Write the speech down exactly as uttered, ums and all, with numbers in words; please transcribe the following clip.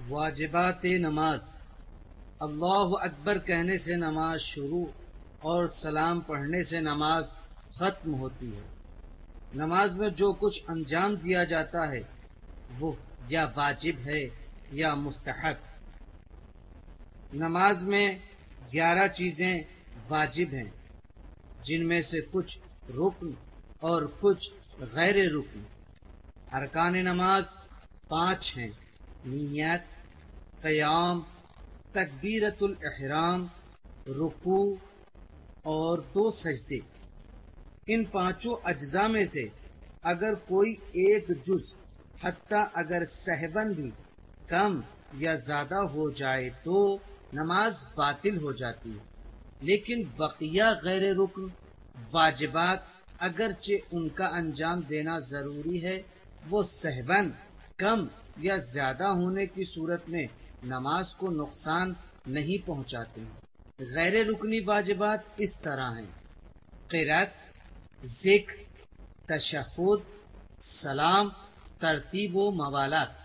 واجبات نماز۔ اللہ اکبر کہنے سے نماز شروع اور سلام پڑھنے سے نماز ختم ہوتی ہے۔ نماز میں جو کچھ انجام دیا جاتا ہے وہ یا واجب ہے یا مستحب۔ نماز میں گیارہ چیزیں واجب ہیں، جن میں سے کچھ رکن اور کچھ غیر رکن۔ ارکان نماز پانچ ہیں: نیت، قیام، تکبیرۃ الاحرام، رکوع اور دو سجدے۔ ان پانچوں اجزاء میں سے اگر کوئی ایک جز حتیٰ اگر سہواً بھی کم یا زیادہ ہو جائے تو نماز باطل ہو جاتی ہے، لیکن بقیہ غیر رکن واجبات اگرچہ ان کا انجام دینا ضروری ہے، وہ سہواً کم یا زیادہ ہونے کی صورت میں نماز کو نقصان نہیں پہنچاتے ہیں۔ غیر رکنی واجبات اس طرح ہیں: قرأت، ذکر، تشہد، سلام، ترتیب و موالات۔